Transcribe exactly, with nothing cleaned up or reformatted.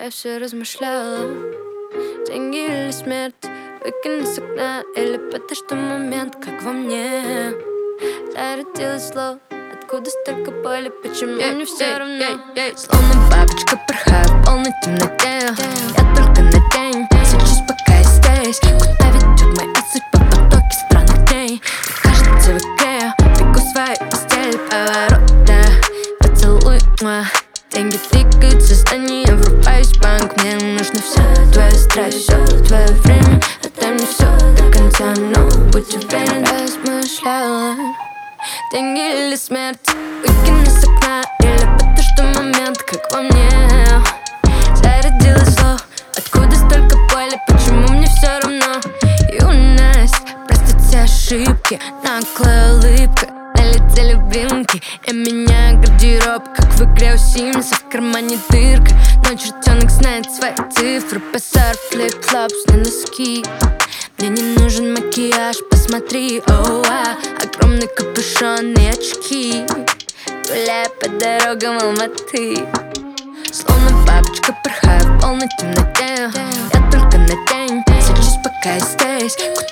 Я все размышляла: деньги или смерть, выкинуть с окна, или потому что момент, как во мне зародилось слово. Откуда столько боли, почему yeah, мне все yeah, равно yeah, yeah. Словно бабочка порхаю в полной темноте. Я только на день свечусь, пока я здесь. Куда ведет моя судьба, потоки странных дней. Кажется, в игре бегу в своей постели, поворота, поцелуй, муа. Деньги тыкаются, здание, врубаюсь в банк. Мне нужно все, твоя страсть, все твое время. Отдай мне все до конца, но будь уверен. Размышляла: деньги или смерть, выкину с окна, или потому что момент, как во мне зародилось зло. Откуда столько боли, почему мне все равно? Юность, простить все ошибки, наглая улыбка, на лице любимки. И меня гардероб, как в игре у Симса. В кармане дырка, но чертенок знает свои цифры. Базар, флип-флопс на носки. Мне не нужен макияж, посмотри, оу, а, огромный капюшон и очки. Гуляя по дорогам Алматы, словно бабочка порхаю в полной темноте. Я только на день свечусь, пока я здесь.